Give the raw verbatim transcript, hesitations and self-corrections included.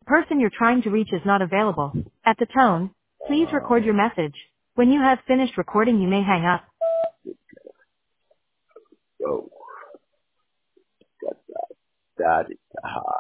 person you're trying to reach is not available. At the tone, please record your message. When you have finished recording, you may hang up. Yo, got that. That is hot.